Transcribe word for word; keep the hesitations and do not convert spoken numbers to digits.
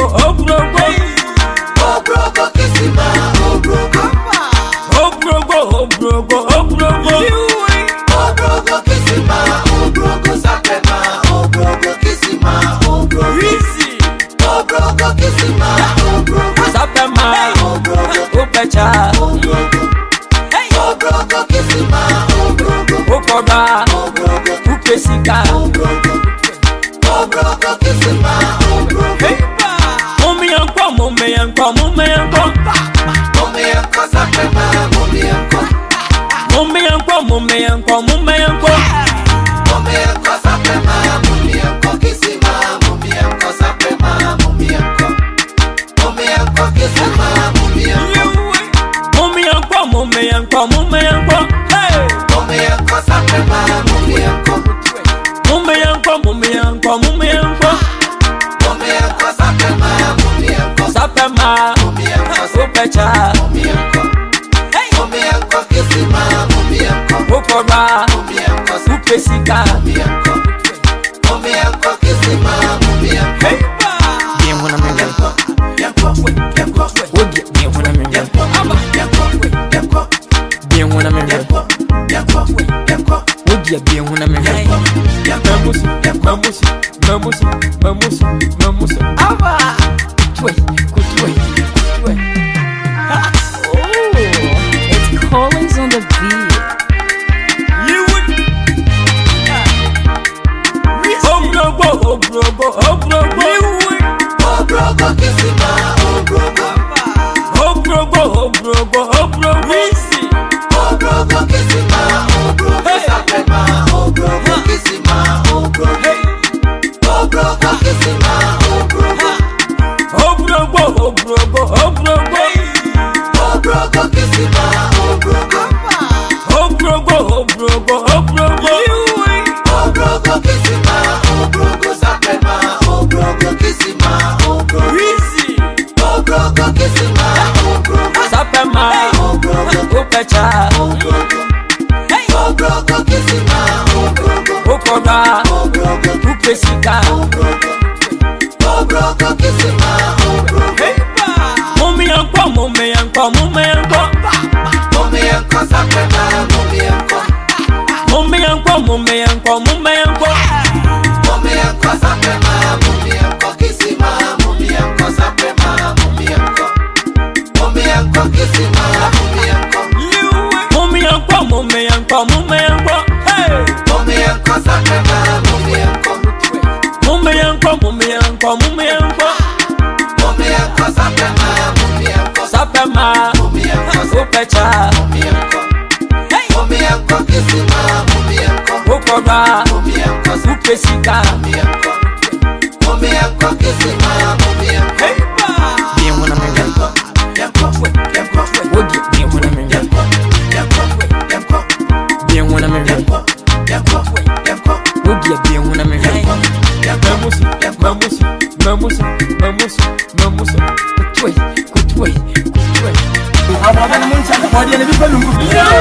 obrogo. Obrogo kisima, obrogo. Obrogo, obrogo, obrogo. Obrogo kisima, obrogo sapema, obrogo kisima, obrogo. Obrogo kisima, obrogo sapema, obrogo. Upecha, Obrogo. Obrogo kisima, obrogo. Ukoba, Obrogo. Upesika, Obrogo. Obrogo kisima, obrogo. Mummy yanko, mummy yanko, mummy yanko. Mummy yanko sapema, mummy yanko. Mummy yanko, mummy yanko, mummy yanko. Mummy yanko sapema, mummy yanko kisima, mummy yanko sapema, mummy yanko. Mummy yanko kisima, mummy yanko. Mummy yanko, mummy yanko, mummy yanko. Hey! Mummy yanko sapema, mummy yanko. Mummy yanko, mummy yanko, mummy yanko. Mummy yanko sapema, mummy yanko. Sapema, Mummy yanko Upecha, mummy yanko. Mummy yanko kisima, mummy yanko. Ukoba, Mummy yanko Upesika. mummy yanko. Mummy yanko kisima, mummy yanko. Bien when I'm in Yanko, yanko, yanko. Would you bien when I'm in Yanko, yanko, yanko. Bien when I'm in Yanko, yanko, yanko. Would you bien when I'm in Mamusi, mamusi, mamusi, mamusi, mamusi. Aba! Kutwe, kutwe, kutwe. Oh, it's Collins on the beat. You would. Obrogo, obrogo, obrogo. You would. Obrogo kisima, obrogo. Obrogo, obrogo, obrogo. Obrogo kisima, obrogo sapema, obrogo kisima, obrogo. Obrogo kisima, obrogo. Obrogo, obrogo, obrogo. Obrogo kisima, obrogo. Obrogo, obrogo, obrogo. Obrogo kisima, obrogo sapema, obrogo kisima, obrogo. Obrogo kisima, obrogo. Sapema, Obrogo. Upecha, Obrogo. Obrogo kisima, obrogo. Ukoba, Obrogo. Upesika. Obrogo. Obrogo kisima, obrogo. Mummy yanko, mummy yanko, mummy yanko. Mummy yanko sapema, mummy yanko. Mummy yanko, mummy yanko, mummy yanko. Mummy yanko sapema, mummy yanko kisima, mummy yanko sapema, mummy yanko. Mummy yanko kisima, mummy yanko. Mummy yanko, mummy yanko, mummy yanko. Hey! Mummy yanko sapema, mummy yanko. Mummy yanko, mummy yanko, mummy yanko. Mummy yanko sapema, mummy yanko. Sapema, Mummy yanko Upecha, mummy yanko. Mummy yanko kisima, mummy yanko. Ukoba, Mummy yanko Upesika. mummy yanko. Mummy yanko kisima, mummy yanko. Bien when I'm in Yanko, yanko, yanko. Would you bien when I'm in Yanko, yanko, yanko. Bien when I'm in Yanko, yanko, yanko. Would you bien when I'm in Mamusi, mamusi, mamusi, mamusi, mamusi. Kutwe, kutwe, kutwe. Abagana muncha, wadi ya nibipa lungu.